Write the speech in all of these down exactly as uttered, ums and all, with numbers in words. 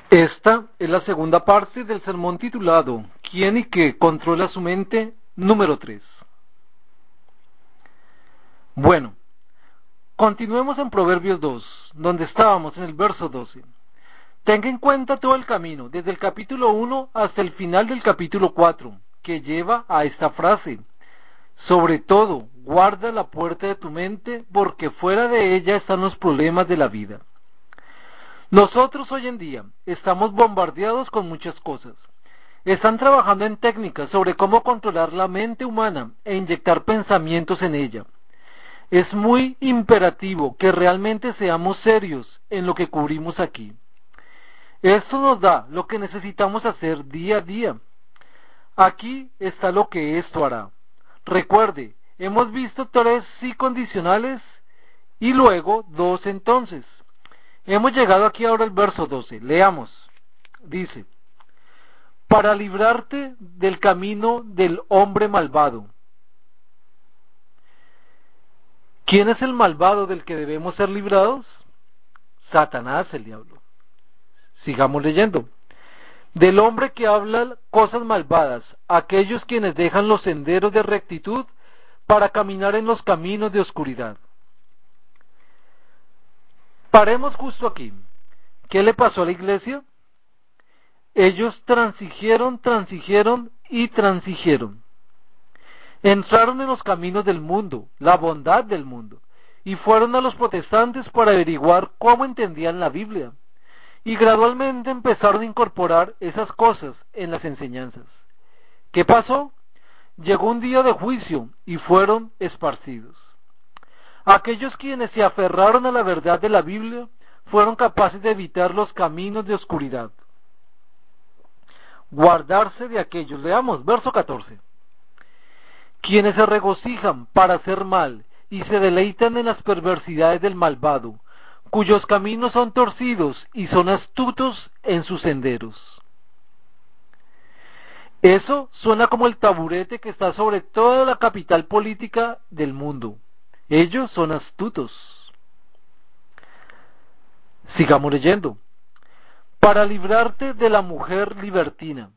Esta es la segunda parte del sermón titulado ¿Quién y qué controla su mente? Número tres. Bueno, continuemos en Proverbios dos, donde estábamos en el verso doce. Tenga en cuenta todo el camino, desde el capítulo uno hasta el final del capítulo cuatro, que lleva a esta frase. Sobre todo, guarda la puerta de tu mente, porque fuera de ella están los problemas de la vida. Nosotros hoy en día estamos bombardeados con muchas cosas. Están trabajando en técnicas sobre cómo controlar la mente humana e inyectar pensamientos en ella. Es muy imperativo que realmente seamos serios en lo que cubrimos aquí. Esto nos da lo que necesitamos hacer día a día. Aquí está lo que esto hará. Recuerde, hemos visto tres sí condicionales y luego dos entonces. Hemos llegado aquí ahora al verso doce. Leamos. Dice, para librarte del camino del hombre malvado. ¿Quién es el malvado del que debemos ser librados? Satanás, el diablo. Sigamos leyendo. Del hombre que habla cosas malvadas, aquellos quienes dejan los senderos de rectitud para caminar en los caminos de oscuridad. Paremos justo aquí. ¿Qué le pasó a la iglesia? Ellos transigieron, transigieron y transigieron. Entraron en los caminos del mundo, la bondad del mundo, y fueron a los protestantes para averiguar cómo entendían la Biblia. Y gradualmente empezaron a incorporar esas cosas en las enseñanzas. ¿Qué pasó? Llegó un día de juicio y fueron esparcidos. Aquellos quienes se aferraron a la verdad de la Biblia fueron capaces de evitar los caminos de oscuridad. Guardarse de aquellos. Leamos, verso catorce. Quienes se regocijan para hacer mal y se deleitan en las perversidades del malvado, cuyos caminos son torcidos y son astutos en sus senderos. Eso suena como el taburete que está sobre toda la capital política del mundo. Ellos son astutos. Sigamos leyendo. Para librarte de la mujer libertina,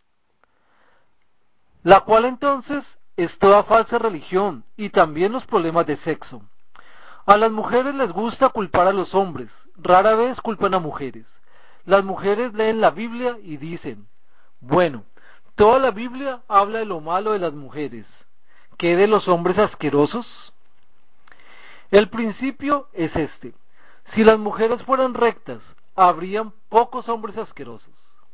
la cual entonces es toda falsa religión y también los problemas de sexo. A las mujeres les gusta culpar a los hombres, rara vez culpan a mujeres. Las mujeres leen la Biblia y dicen, bueno, toda la Biblia habla de lo malo de las mujeres, ¿qué de los hombres asquerosos? El principio es este, si las mujeres fueran rectas, habrían pocos hombres asquerosos.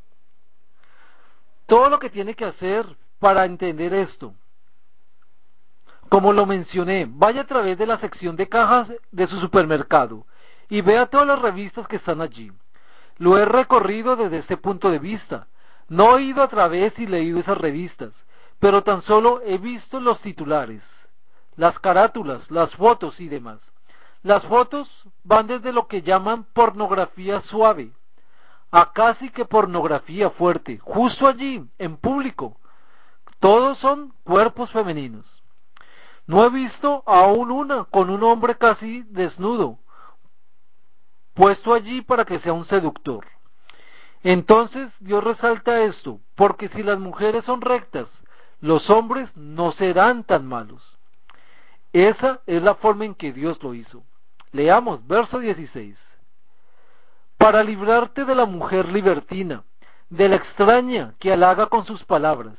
Todo lo que tiene que hacer para entender esto, como lo mencioné, vaya a través de la sección de cajas de su supermercado y vea todas las revistas que están allí. Lo he recorrido desde este punto de vista. No he ido a través y leído esas revistas, pero tan solo he visto los titulares, las carátulas, las fotos y demás. Las fotos van desde lo que llaman pornografía suave a casi que pornografía fuerte, justo allí, en público. Todos son cuerpos femeninos. No he visto aún una con un hombre casi desnudo, puesto allí para que sea un seductor. Entonces Dios resalta esto, porque si las mujeres son rectas, los hombres no serán tan malos. Esa es la forma en que Dios lo hizo. Leamos, verso dieciséis. Para librarte de la mujer libertina, de la extraña que halaga con sus palabras.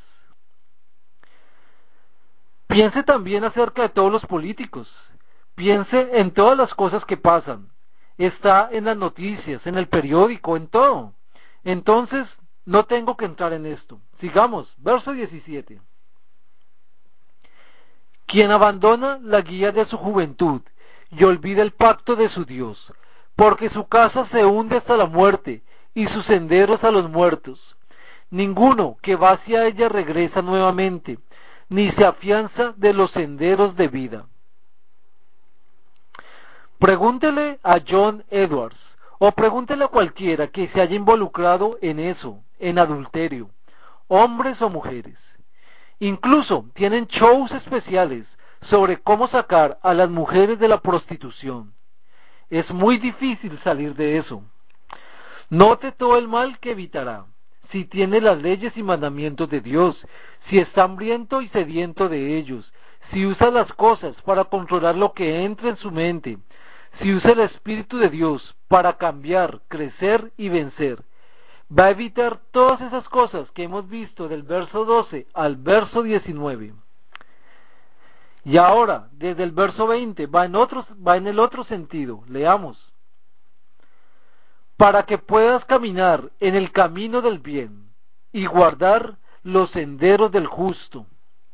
Piense también acerca de todos los políticos. Piense en todas las cosas que pasan. Está en las noticias, en el periódico, en todo. Entonces, no tengo que entrar en esto. Sigamos, verso diecisiete. Quien abandona la guía de su juventud y olvida el pacto de su Dios, porque su casa se hunde hasta la muerte y sus senderos a los muertos. Ninguno que va hacia ella regresa nuevamente, ni se afianza de los senderos de vida. Pregúntele a John Edwards, o pregúntele a cualquiera que se haya involucrado en eso, en adulterio, hombres o mujeres. Incluso tienen shows especiales sobre cómo sacar a las mujeres de la prostitución. Es muy difícil salir de eso. Note todo el mal que evitará, si tiene las leyes y mandamientos de Dios, si está hambriento y sediento de ellos, si usa las cosas para controlar lo que entra en su mente, si usa el Espíritu de Dios para cambiar, crecer y vencer. Va a evitar todas esas cosas que hemos visto del verso doce al verso diecinueve. Y ahora, desde el verso veinte, va en, otro, va en el otro sentido. Leamos. Para que puedas caminar en el camino del bien y guardar los senderos del justo.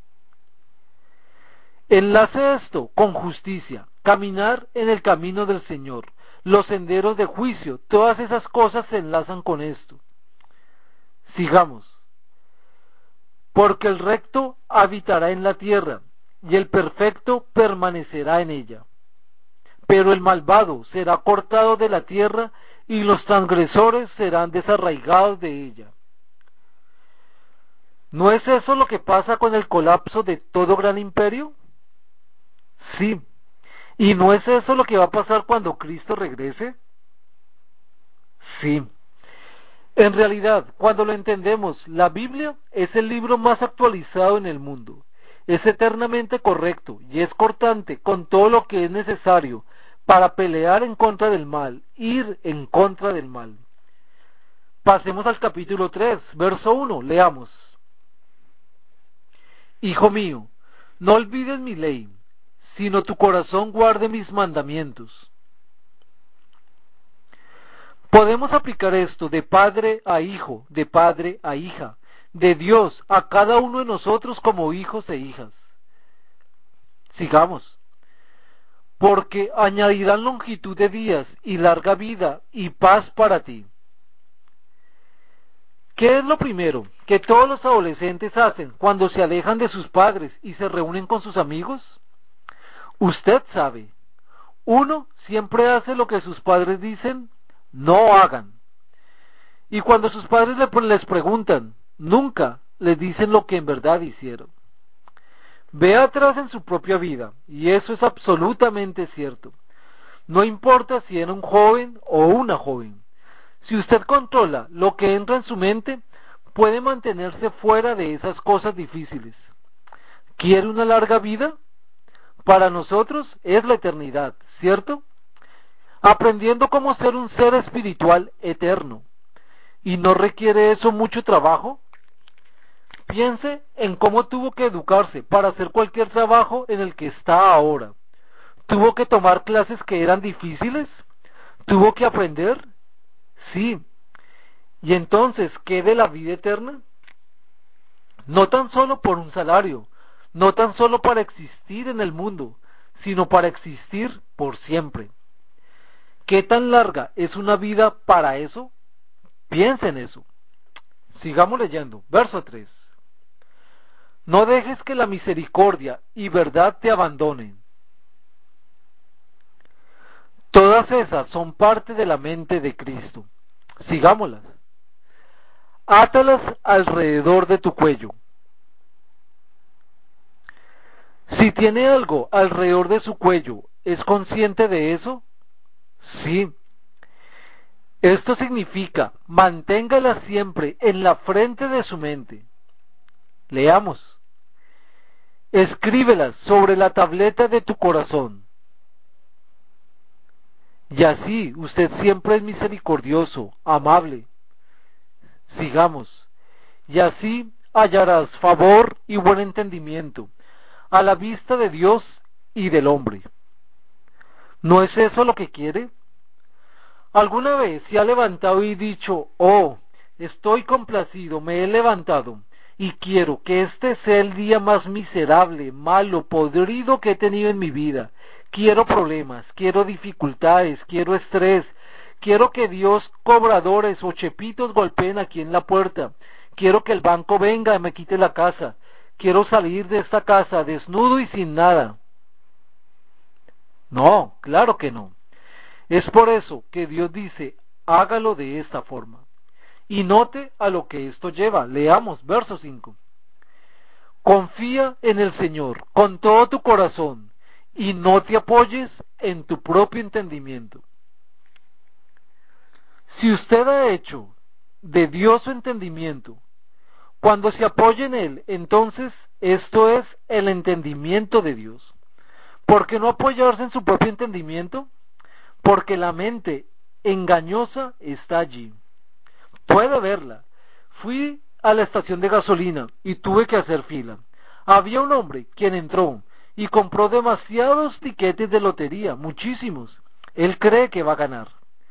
Enlace esto con justicia, caminar en el camino del Señor, los senderos de juicio, todas esas cosas se enlazan con esto. Sigamos. Porque el recto habitará en la tierra, y el perfecto permanecerá en ella. Pero el malvado será cortado de la tierra, y los transgresores serán desarraigados de ella. ¿No es eso lo que pasa con el colapso de todo gran imperio? Sí. ¿Y no es eso lo que va a pasar cuando Cristo regrese? Sí. En realidad, cuando lo entendemos, la Biblia es el libro más actualizado en el mundo. Es eternamente correcto y es cortante con todo lo que es necesario para pelear en contra del mal, ir en contra del mal. Pasemos al capítulo tres, verso uno, leamos. Hijo mío, no olvides mi ley, sino tu corazón guarde mis mandamientos. Podemos aplicar esto de padre a hijo, de padre a hija, de Dios a cada uno de nosotros como hijos e hijas. Sigamos. Porque añadirán longitud de días y larga vida y paz para ti. ¿Qué es lo primero que todos los adolescentes hacen cuando se alejan de sus padres y se reúnen con sus amigos? Usted sabe, uno siempre hace lo que sus padres dicen, no hagan. Y cuando sus padres les preguntan, nunca les dicen lo que en verdad hicieron. Ve atrás en su propia vida, y eso es absolutamente cierto. No importa si era un joven o una joven. Si usted controla lo que entra en su mente, puede mantenerse fuera de esas cosas difíciles. ¿Quiere una larga vida? Para nosotros es la eternidad, ¿cierto? Aprendiendo cómo ser un ser espiritual eterno. ¿Y no requiere eso mucho trabajo? Piense en cómo tuvo que educarse para hacer cualquier trabajo en el que está ahora. ¿Tuvo que tomar clases que eran difíciles? ¿Tuvo que aprender? Sí. ¿Y entonces qué de la vida eterna? No tan solo por un salario, no tan solo para existir en el mundo, sino para existir por siempre. ¿Qué tan larga es una vida para eso? Piensa en eso. Sigamos leyendo. Verso tres. No dejes que la misericordia y verdad te abandonen. Todas esas son parte de la mente de Cristo. Sigámoslas. Átalas alrededor de tu cuello. Si tiene algo alrededor de su cuello, ¿es consciente de eso? Sí. Esto significa, manténgala siempre en la frente de su mente. Leamos. Escríbelas sobre la tableta de tu corazón. Y así usted siempre es misericordioso, amable. Sigamos. Y así hallarás favor y buen entendimiento a la vista de Dios y del hombre. ¿No es eso lo que quiere? ¿Alguna vez se ha levantado y dicho, oh, estoy complacido, me he levantado y quiero que este sea el día más miserable, malo, podrido que he tenido en mi vida? Quiero problemas, quiero dificultades, quiero estrés, quiero que Dios, cobradores o chepitos golpeen aquí en la puerta, quiero que el banco venga y me quite la casa, quiero salir de esta casa desnudo y sin nada. No, claro que no. Es por eso que Dios dice, hágalo de esta forma. Y note a lo que esto lleva. Leamos verso cinco. Confía en el Señor con todo tu corazón y no te apoyes en tu propio entendimiento. Si usted ha hecho de Dios su entendimiento, cuando se apoya en Él, entonces esto es el entendimiento de Dios. ¿Por qué no apoyarse en su propio entendimiento? Porque la mente engañosa está allí. Puede verla. Fui a la estación de gasolina y tuve que hacer fila. Había un hombre quien entró y compró demasiados tiquetes de lotería, muchísimos. Él cree que va a ganar.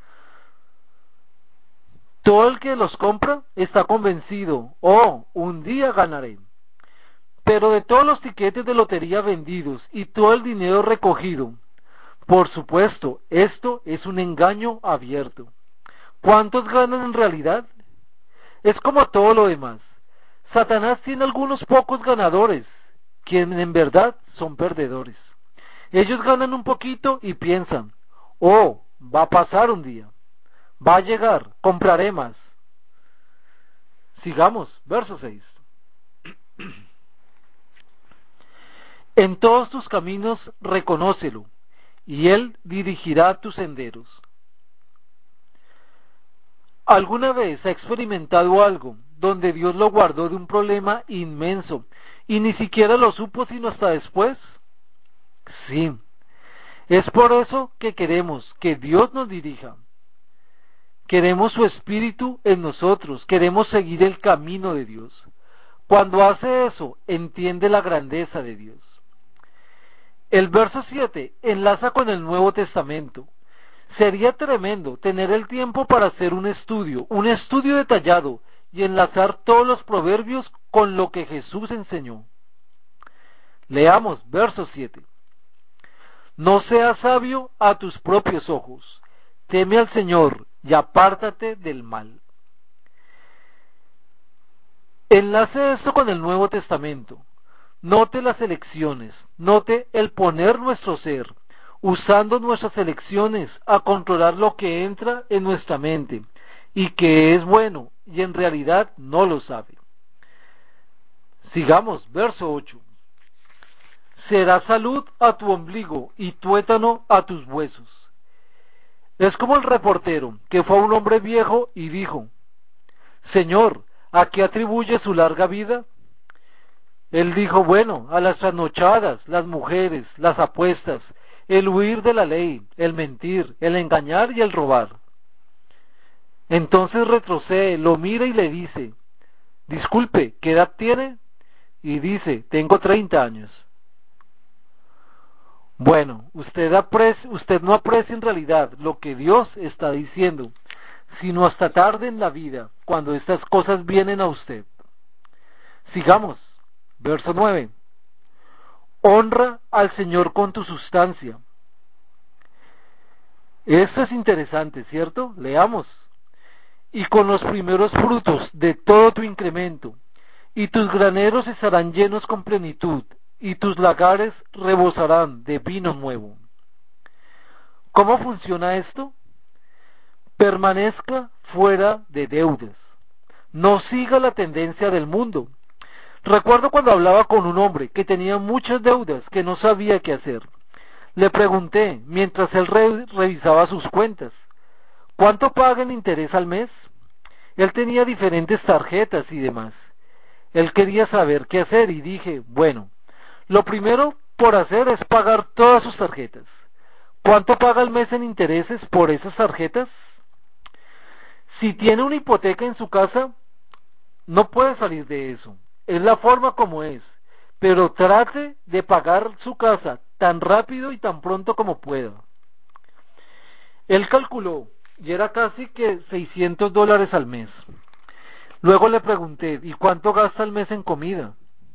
Todo el que los compra está convencido, oh, un día ganaré. Pero de todos los tiquetes de lotería vendidos y todo el dinero recogido, por supuesto, esto es un engaño abierto. ¿Cuántos ganan en realidad? Es como todo lo demás. Satanás tiene algunos pocos ganadores, quienes en verdad son perdedores. Ellos ganan un poquito y piensan, oh, va a pasar un día, va a llegar, compraré más. Sigamos, verso seis. En todos tus caminos reconócelo, y Él dirigirá tus senderos. ¿Alguna vez ha experimentado algo donde Dios lo guardó de un problema inmenso y ni siquiera lo supo sino hasta después? Sí. Es por eso que queremos que Dios nos dirija. Queremos su Espíritu en nosotros, queremos seguir el camino de Dios. Cuando hace eso, entiende la grandeza de Dios. El verso siete enlaza con el Nuevo Testamento. Sería tremendo tener el tiempo para hacer un estudio, un estudio detallado y enlazar todos los proverbios con lo que Jesús enseñó. Leamos verso siete. No seas sabio a tus propios ojos, teme al Señor y apártate del mal. Enlace esto con el Nuevo Testamento. Note las elecciones, note el poner nuestro ser, usando nuestras elecciones a controlar lo que entra en nuestra mente y que es bueno y en realidad no lo sabe. Sigamos, verso ocho. Será salud a tu ombligo y tuétano a tus huesos. Es como el reportero que fue a un hombre viejo y dijo, Señor, ¿a qué atribuye su larga vida? Él dijo, bueno, a las trasnochadas, las mujeres, las apuestas, el huir de la ley, el mentir, el engañar y el robar. Entonces retrocede, lo mira y le dice, disculpe, ¿qué edad tiene? Y dice, tengo treinta años. Bueno, usted, aprecia, usted no aprecia en realidad lo que Dios está diciendo, sino hasta tarde en la vida, cuando estas cosas vienen a usted. Sigamos, verso nueve. Honra al Señor con tu sustancia. Esto es interesante, ¿cierto? Leamos. Y con los primeros frutos de todo tu incremento, y tus graneros estarán llenos con plenitud, y tus lagares rebosarán de vino nuevo. ¿Cómo funciona esto? Permanezca fuera de deudas. No siga la tendencia del mundo. Recuerdo cuando hablaba con un hombre que tenía muchas deudas que no sabía qué hacer. Le pregunté, mientras él re revisaba sus cuentas, ¿cuánto paga en interés al mes? Él tenía diferentes tarjetas y demás. Él quería saber qué hacer y dije, bueno, lo primero por hacer es pagar todas sus tarjetas. ¿Cuánto paga al mes en intereses por esas tarjetas? Si tiene una hipoteca en su casa, no puede salir de eso. Es la forma como es. Pero trate de pagar su casa tan rápido y tan pronto como pueda. Él calculó, y era casi que seiscientos dólares al mes. Luego le pregunté, ¿y cuánto gasta al mes en comida?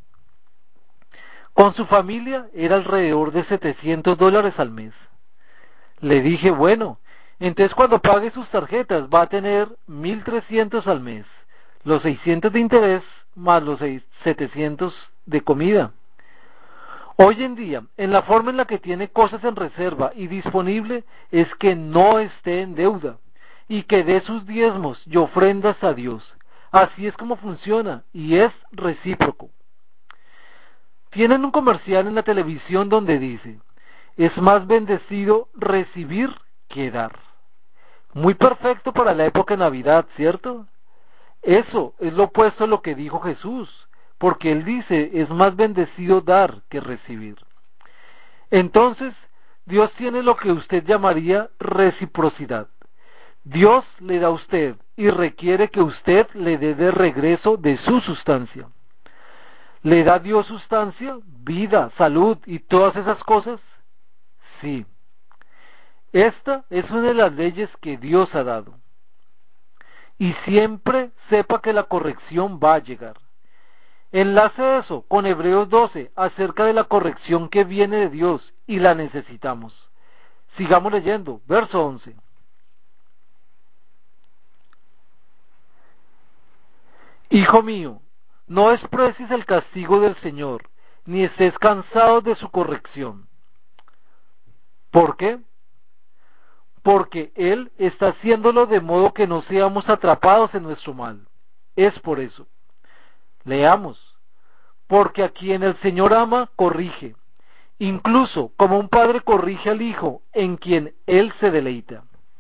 Con su familia era alrededor de setecientos dólares al mes. Le dije, bueno, entonces cuando pague sus tarjetas va a tener mil trescientos al mes, los seiscientos de interés más los setecientos de comida. Hoy en día, en la forma en la que tiene cosas en reserva y disponible, es que no esté en deuda y que dé sus diezmos y ofrendas a Dios. Así es como funciona y es recíproco. Tienen un comercial en la televisión donde dice, es más bendecido recibir que dar. Muy perfecto para la época de Navidad, ¿cierto? Eso es lo opuesto a lo que dijo Jesús, porque Él dice, es más bendecido dar que recibir. Entonces, Dios tiene lo que usted llamaría reciprocidad. Dios le da a usted y requiere que usted le dé de regreso de su sustancia. ¿Le da Dios sustancia, vida, salud y todas esas cosas? Sí. Esta es una de las leyes que Dios ha dado. Y siempre sepa que la corrección va a llegar. Enlace eso con Hebreos doce acerca de la corrección que viene de Dios y la necesitamos. Sigamos leyendo, verso once. Hijo mío, no desprecies el castigo del Señor, ni estés cansado de su corrección. ¿Por qué? Porque Él está haciéndolo de modo que no seamos atrapados en nuestro mal. Es por eso. Leamos. Porque a quien el Señor ama, corrige, incluso como un padre corrige al hijo en quien Él se deleita.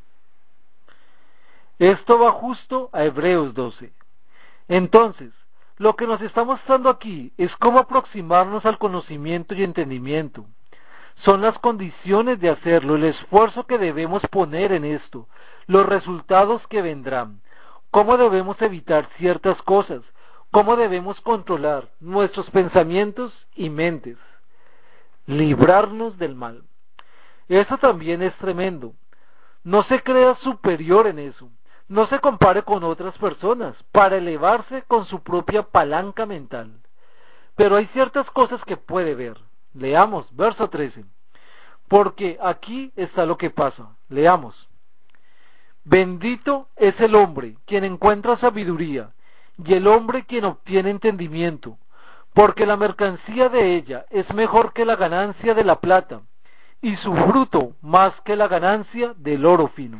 Esto va justo a Hebreos doce. Entonces, lo que nos está mostrando aquí es cómo aproximarnos al conocimiento y entendimiento. Son las condiciones de hacerlo, el esfuerzo que debemos poner en esto, los resultados que vendrán, cómo debemos evitar ciertas cosas, cómo debemos controlar nuestros pensamientos y mentes, librarnos del mal. Eso también es tremendo. No se crea superior en eso. No se compare con otras personas para elevarse con su propia palanca mental. Pero hay ciertas cosas que puede ver. Leamos, verso trece. Porque aquí está lo que pasa. Leamos. Bendito es el hombre quien encuentra sabiduría, y el hombre quien obtiene entendimiento, porque la mercancía de ella es mejor que la ganancia de la plata, y su fruto más que la ganancia del oro fino.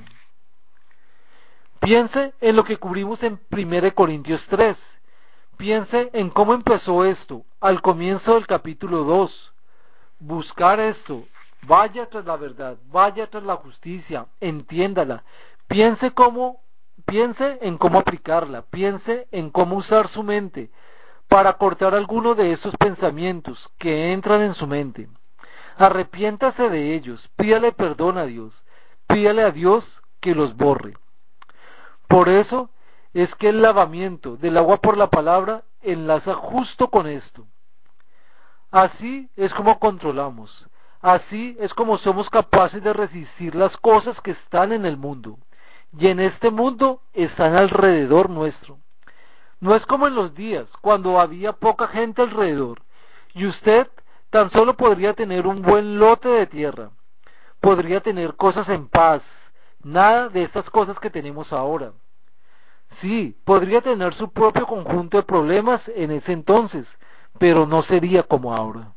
Piense en lo que cubrimos en primera Corintios tres. Piense en cómo empezó esto al comienzo del capítulo dos. Buscar esto, vaya tras la verdad, vaya tras la justicia, entiéndala. Piense cómo, piense en cómo aplicarla, piense en cómo usar su mente para cortar alguno de esos pensamientos que entran en su mente. Arrepiéntase de ellos, pídale perdón a Dios, pídale a Dios que los borre. Por eso es que el lavamiento del agua por la palabra enlaza justo con esto. Así es como controlamos, así es como somos capaces de resistir las cosas que están en el mundo, y en este mundo están alrededor nuestro. No es como en los días, cuando había poca gente alrededor, y usted tan solo podría tener un buen lote de tierra, podría tener cosas en paz, nada de estas cosas que tenemos ahora. Sí, podría tener su propio conjunto de problemas en ese entonces, pero no sería como ahora.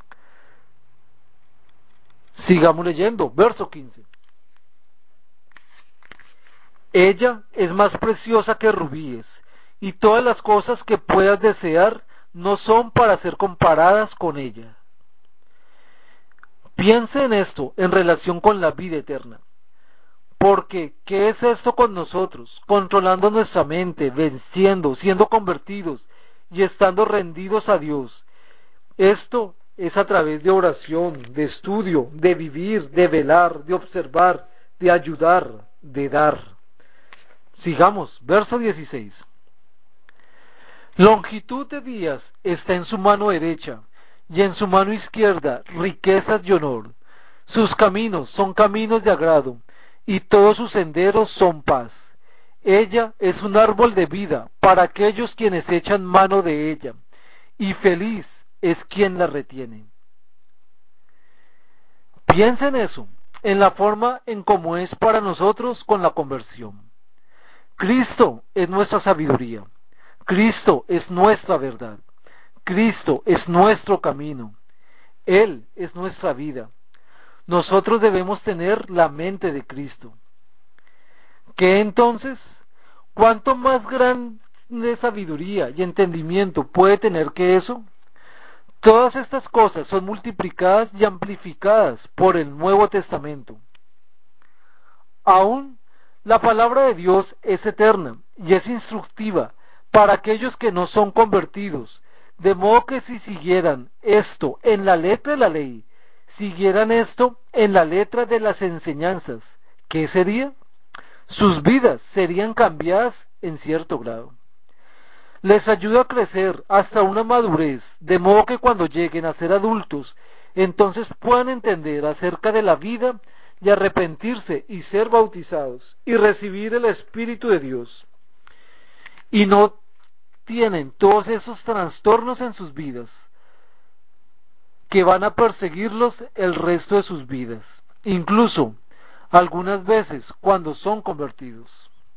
Sigamos leyendo, verso quince. Ella es más preciosa que rubíes, y todas las cosas que puedas desear no son para ser comparadas con ella. Piense en esto en relación con la vida eterna. Porque, ¿qué es esto con nosotros? Controlando nuestra mente, venciendo, siendo convertidos y estando rendidos a Dios. Esto es a través de oración, de estudio, de vivir, de velar, de observar, de ayudar, de dar. Sigamos, verso dieciséis. Longitud de días está en su mano derecha, y en su mano izquierda riquezas y honor. Sus caminos son caminos de agrado, y todos sus senderos son paz. Ella es un árbol de vida para aquellos quienes echan mano de ella, y feliz es quien la retiene. Piensa en eso, en la forma en cómo es para nosotros con la conversión. Cristo es nuestra sabiduría, Cristo es nuestra verdad, Cristo es nuestro camino, Él es nuestra vida. Nosotros debemos tener la mente de Cristo. ¿Qué entonces? ¿Cuánto más grande sabiduría y entendimiento puede tener que eso? Todas estas cosas son multiplicadas y amplificadas por el Nuevo Testamento. Aún La palabra de Dios es eterna y es instructiva para aquellos que no son convertidos, de modo que si siguieran esto en la letra de la ley, siguieran esto en la letra de las enseñanzas, ¿qué sería? Sus vidas serían cambiadas en cierto grado. Les ayuda a crecer hasta una madurez, de modo que cuando lleguen a ser adultos, entonces puedan entender acerca de la vida y arrepentirse y ser bautizados y recibir el Espíritu de Dios. Y no tienen todos esos trastornos en sus vidas que van a perseguirlos el resto de sus vidas, incluso algunas veces cuando son convertidos.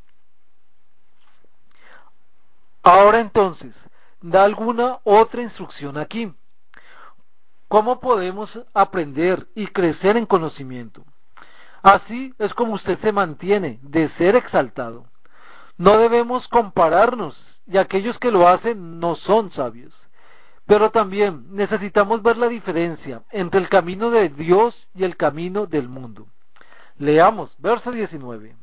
Ahora entonces, da alguna otra instrucción aquí. ¿Cómo podemos aprender y crecer en conocimiento? Así es como usted se mantiene de ser exaltado. No debemos compararnos, y aquellos que lo hacen no son sabios. Pero también necesitamos ver la diferencia entre el camino de Dios y el camino del mundo. Leamos, verso diecinueve.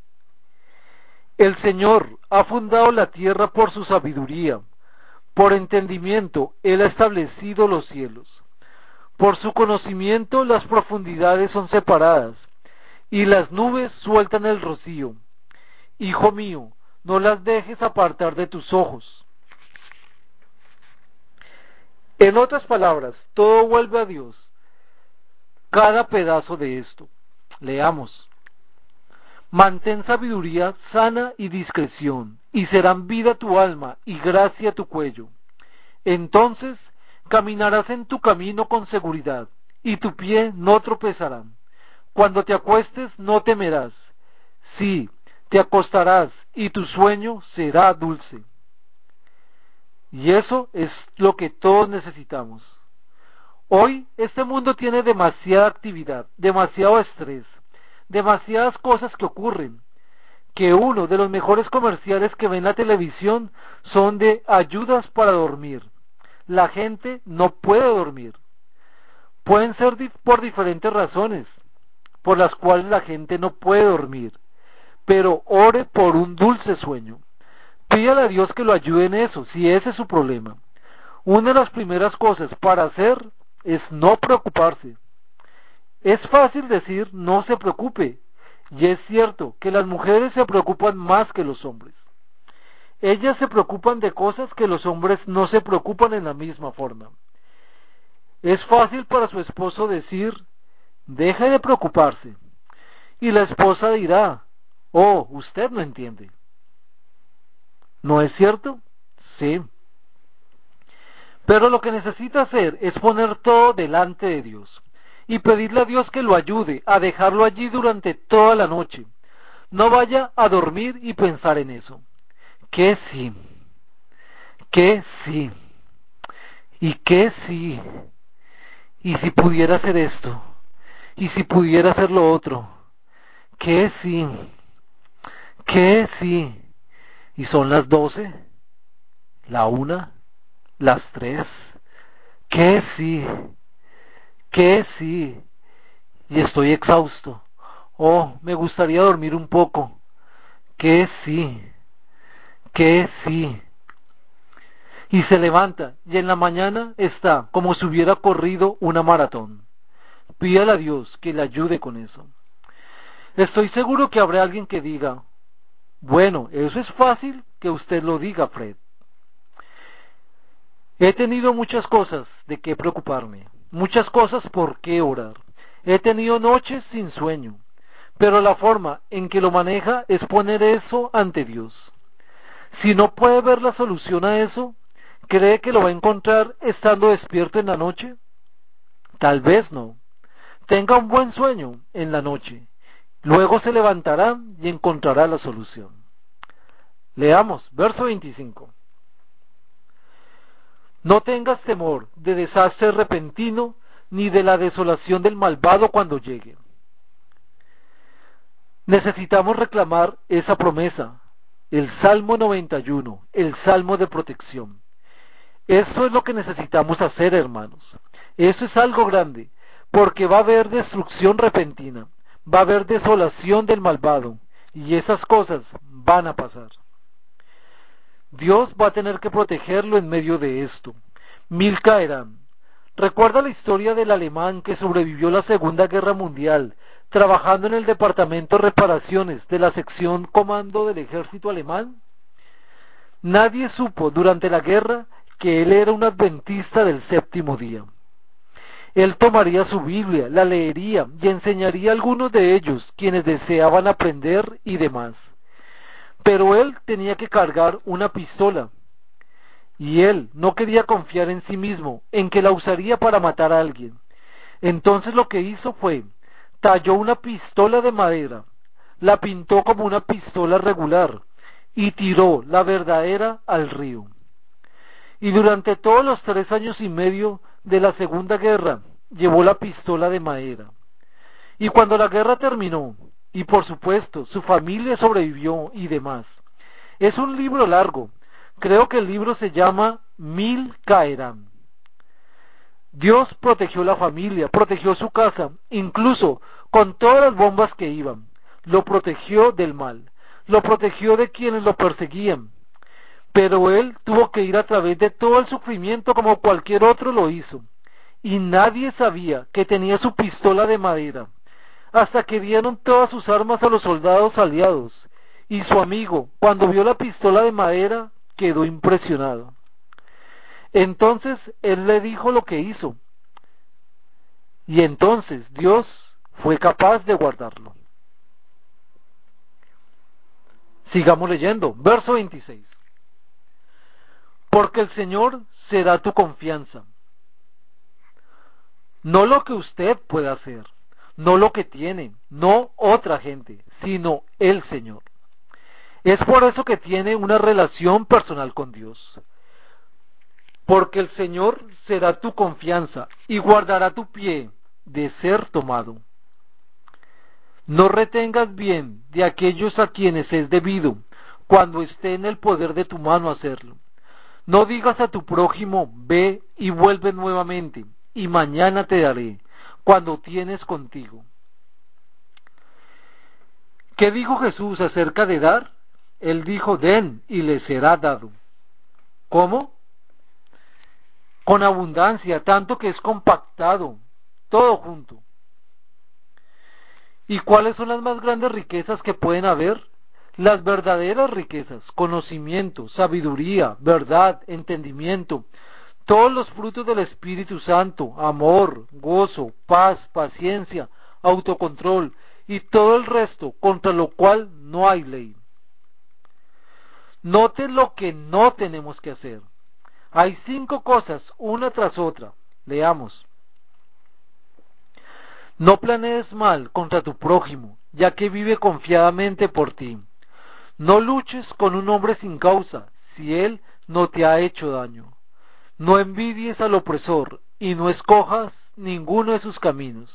El Señor ha fundado la tierra por su sabiduría, por entendimiento Él ha establecido los cielos. Por su conocimiento las profundidades son separadas, y las nubes sueltan el rocío. Hijo mío, no las dejes apartar de tus ojos. En otras palabras, todo vuelve a Dios, cada pedazo de esto. Leamos. Mantén sabiduría sana y discreción, y serán vida tu alma y gracia tu cuello. Entonces caminarás en tu camino con seguridad, y tu pie no tropezará. Cuando te acuestes no temerás. Sí, te acostarás, y tu sueño será dulce. Y eso es lo que todos necesitamos. Hoy este mundo tiene demasiada actividad, demasiado estrés, demasiadas cosas que ocurren, que uno de los mejores comerciales que ve en la televisión son de ayudas para dormir. La gente no puede dormir. Pueden ser di- por diferentes razones por las cuales la gente no puede dormir, pero ore por un dulce sueño. Pídale a Dios que lo ayude en eso, si ese es su problema. Una de las primeras cosas para hacer es no preocuparse. Es fácil decir no se preocupe, y es cierto que las mujeres se preocupan más que los hombres. Ellas se preocupan de cosas que los hombres no se preocupan en la misma forma. Es fácil para su esposo decir, deje de preocuparse, y la esposa dirá, oh, usted no entiende. ¿No es cierto? Sí. Pero lo que necesita hacer es poner todo delante de Dios y pedirle a Dios que lo ayude a dejarlo allí durante toda la noche. No vaya a dormir y pensar en eso. Que sí, que sí, y que sí, y si pudiera hacer esto, y si pudiera hacer lo otro, que sí, que sí, y son las doce, la una, las tres, que sí, que sí, y estoy exhausto. Oh, me gustaría dormir un poco. Que sí, que sí. Y se levanta, y en la mañana está como si hubiera corrido una maratón. Pídale a Dios que le ayude con eso. Estoy seguro que habrá alguien que diga, bueno, eso es fácil que usted lo diga, Fred. He tenido muchas cosas de qué preocuparme, muchas cosas por qué orar. He tenido noches sin sueño, pero la forma en que lo maneja es poner eso ante Dios. Si no puede ver la solución a eso, ¿cree que lo va a encontrar estando despierto en la noche? Tal vez no. Tenga un buen sueño en la noche. Luego se levantará y encontrará la solución. Leamos, verso veinticinco. No tengas temor de desastre repentino, ni de la desolación del malvado cuando llegue. Necesitamos reclamar esa promesa, el Salmo noventa y uno, el Salmo de protección. Eso es lo que necesitamos hacer, hermanos. Eso es algo grande, porque va a haber destrucción repentina, va a haber desolación del malvado, y esas cosas van a pasar. Dios va a tener que protegerlo en medio de esto. Mil caerán. ¿Recuerda la historia del alemán que sobrevivió la Segunda Guerra Mundial, trabajando en el departamento de reparaciones de la sección comando del ejército alemán? Nadie supo durante la guerra que él era un adventista del séptimo día. Él tomaría su Biblia, la leería y enseñaría a algunos de ellos quienes deseaban aprender y demás. Pero él tenía que cargar una pistola, y él no quería confiar en sí mismo, en que la usaría para matar a alguien. Entonces lo que hizo fue, talló una pistola de madera, la pintó como una pistola regular, y tiró la verdadera al río. Y durante todos los tres años y medio de la Segunda Guerra, llevó la pistola de madera. Y cuando la guerra terminó, y por supuesto su familia sobrevivió y demás, es un libro largo. Creo que el libro se llama Mil caerán. Dios protegió la familia, protegió su casa, incluso con todas las bombas que iban. Lo protegió del mal, lo protegió de quienes lo perseguían. Pero él tuvo que ir a través de todo el sufrimiento como cualquier otro lo hizo. Y nadie sabía que tenía su pistola de madera, hasta que dieron todas sus armas a los soldados aliados. Y su amigo, cuando vio la pistola de madera, quedó impresionado. Entonces él le dijo lo que hizo, y entonces Dios fue capaz de guardarlo. Sigamos leyendo, verso veintiséis. Porque el Señor será tu confianza, no lo que usted pueda hacer, no lo que tiene, no otra gente, sino el Señor. Es por eso que tiene una relación personal con Dios. Porque el Señor será tu confianza y guardará tu pie de ser tomado. No retengas bien de aquellos a quienes es debido, cuando esté en el poder de tu mano hacerlo. No digas a tu prójimo, ve y vuelve nuevamente, y mañana te daré, cuando tienes contigo. ¿Qué dijo Jesús acerca de dar? Él dijo, den y les será dado. ¿Cómo? Con abundancia, tanto que es compactado, todo junto. ¿Y cuáles son las más grandes riquezas que pueden haber? Las verdaderas riquezas, conocimiento, sabiduría, verdad, entendimiento, todos los frutos del Espíritu Santo, amor, gozo, paz, paciencia, autocontrol y todo el resto, contra lo cual no hay ley. Note lo que no tenemos que hacer. Hay cinco cosas, una tras otra. Leamos. No planees mal contra tu prójimo, ya que vive confiadamente por ti. No luches con un hombre sin causa, si él no te ha hecho daño. No envidies al opresor, y no escojas ninguno de sus caminos.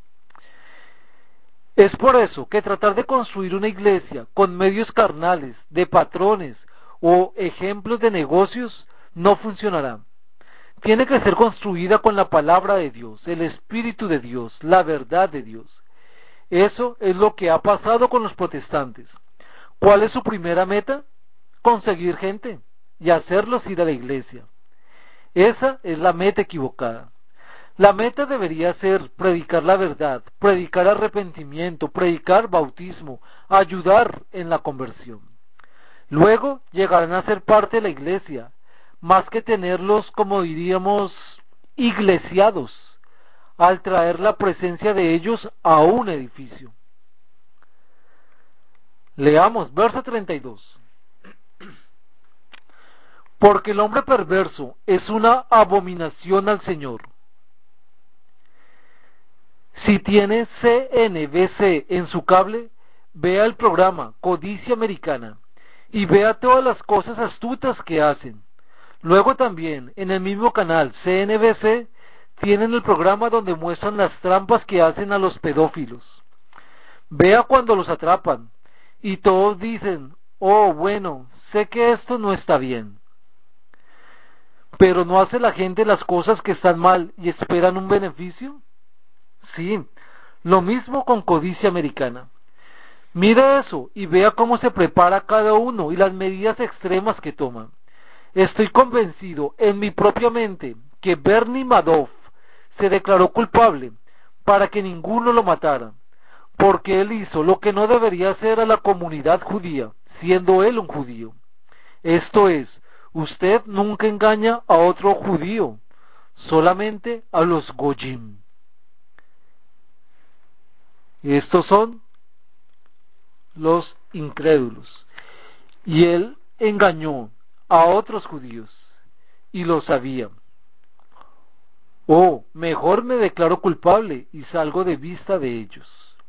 Es por eso que tratar de construir una iglesia con medios carnales, de patrones o ejemplos de negocios no funcionará. Tiene que ser construida con la palabra de Dios, el Espíritu de Dios, la verdad de Dios. Eso es lo que ha pasado con los protestantes. ¿Cuál es su primera meta? Conseguir gente y hacerlos ir a la iglesia. Esa es la meta equivocada. La meta debería ser predicar la verdad, predicar arrepentimiento, predicar bautismo, ayudar en la conversión. Luego llegarán a ser parte de la iglesia, más que tenerlos, como diríamos, iglesiados, al traer la presencia de ellos a un edificio. Leamos, verso treinta y dos. Porque el hombre perverso es una abominación al Señor. Si tiene C N B C en su cable, vea el programa Codicia Americana y vea todas las cosas astutas que hacen. Luego también, en el mismo canal C N B C, tienen el programa donde muestran las trampas que hacen a los pedófilos. Vea cuando los atrapan, y todos dicen, oh, bueno, sé que esto no está bien. ¿Pero no hace la gente las cosas que están mal y esperan un beneficio? Sí, lo mismo con Codicia Americana. Mire eso y vea cómo se prepara cada uno y las medidas extremas que toman. Estoy convencido en mi propia mente que Bernie Madoff se declaró culpable para que ninguno lo matara, porque él hizo lo que no debería hacer a la comunidad judía, siendo él un judío. Esto es, usted nunca engaña a otro judío, solamente a los goyim. Estos son los incrédulos. Y él engañó a otros judíos y lo sabía. O mejor me declaro culpable y salgo de vista de ellos.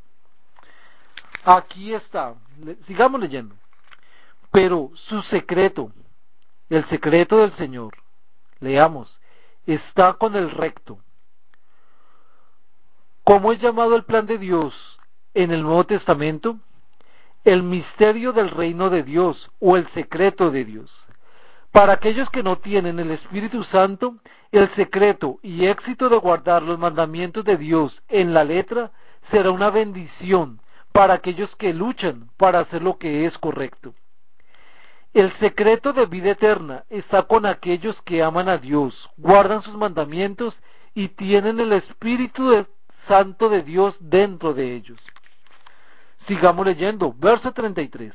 Aquí está, sigamos leyendo. Pero su secreto, el secreto del Señor, leamos, está con el recto. ¿Cómo es llamado el plan de Dios en el Nuevo Testamento? El misterio del reino de Dios o el secreto de Dios. Para aquellos que no tienen el Espíritu Santo, el secreto y éxito de guardar los mandamientos de Dios en la letra será una bendición para aquellos que luchan para hacer lo que es correcto. El secreto de vida eterna está con aquellos que aman a Dios, guardan sus mandamientos y tienen el Espíritu de- Santo de Dios dentro de ellos. Sigamos leyendo, verso treinta y tres.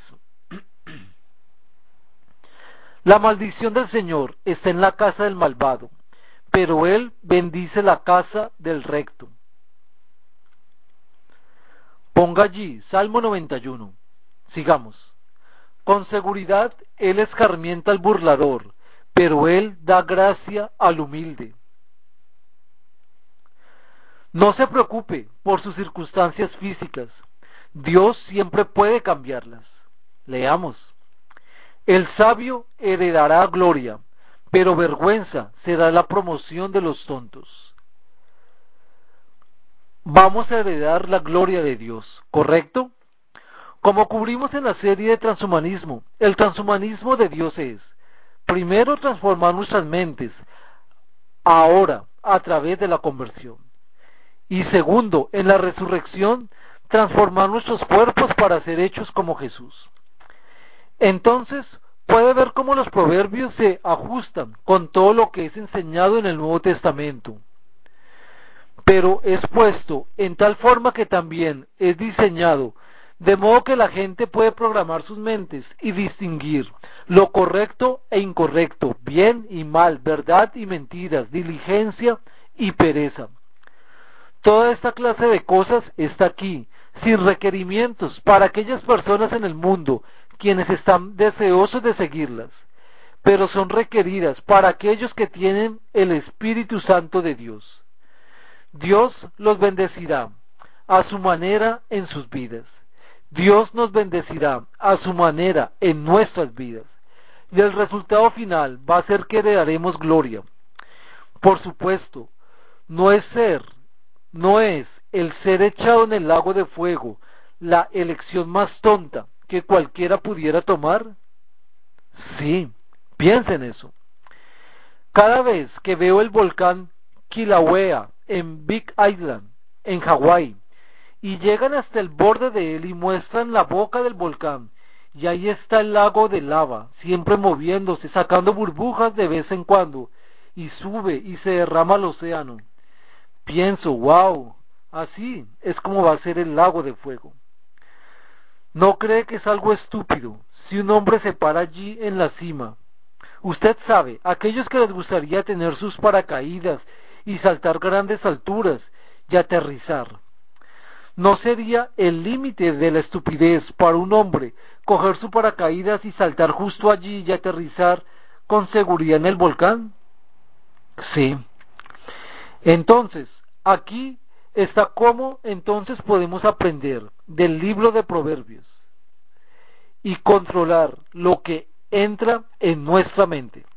La maldición del Señor está en la casa del malvado, pero Él bendice la casa del recto. Ponga allí, Salmo noventa y uno. Sigamos. Con seguridad Él escarmienta al burlador, pero Él da gracia al humilde. No se preocupe por sus circunstancias físicas. Dios siempre puede cambiarlas. Leamos. El sabio heredará gloria, pero vergüenza será la promoción de los tontos. Vamos a heredar la gloria de Dios, ¿correcto? Como cubrimos en la serie de transhumanismo, el transhumanismo de Dios es, primero, transformar nuestras mentes, ahora, a través de la conversión. Y segundo, en la resurrección, transformar nuestros cuerpos para ser hechos como Jesús. Entonces, puede ver cómo los proverbios se ajustan con todo lo que es enseñado en el Nuevo Testamento, pero es puesto en tal forma que también es diseñado, de modo que la gente puede programar sus mentes y distinguir lo correcto e incorrecto, bien y mal, verdad y mentiras, diligencia y pereza. Toda esta clase de cosas está aquí, sin requerimientos para aquellas personas en el mundo quienes están deseosos de seguirlas, pero son requeridas para aquellos que tienen el Espíritu Santo de Dios. Dios los bendecirá a su manera en sus vidas. Dios nos bendecirá a su manera en nuestras vidas. Y el resultado final va a ser que heredaremos gloria. Por supuesto, no es ser, no es el ser echado en el lago de fuego la elección más tonta que cualquiera pudiera tomar. Sí, piensa en eso. Cada vez que veo el volcán Kilauea en Big Island, en Hawái, y llegan hasta el borde de él y muestran la boca del volcán, y ahí está el lago de lava, siempre moviéndose, sacando burbujas de vez en cuando, y sube y se derrama al océano. Pienso, wow, así es como va a ser el lago de fuego. ¿No cree que es algo estúpido si un hombre se para allí en la cima? Usted sabe, aquellos que les gustaría tener sus paracaídas y saltar grandes alturas y aterrizar. ¿No sería el límite de la estupidez para un hombre coger su paracaídas y saltar justo allí y aterrizar con seguridad en el volcán? Sí. Entonces, aquí está cómo entonces podemos aprender del libro de Proverbios y controlar lo que entra en nuestra mente.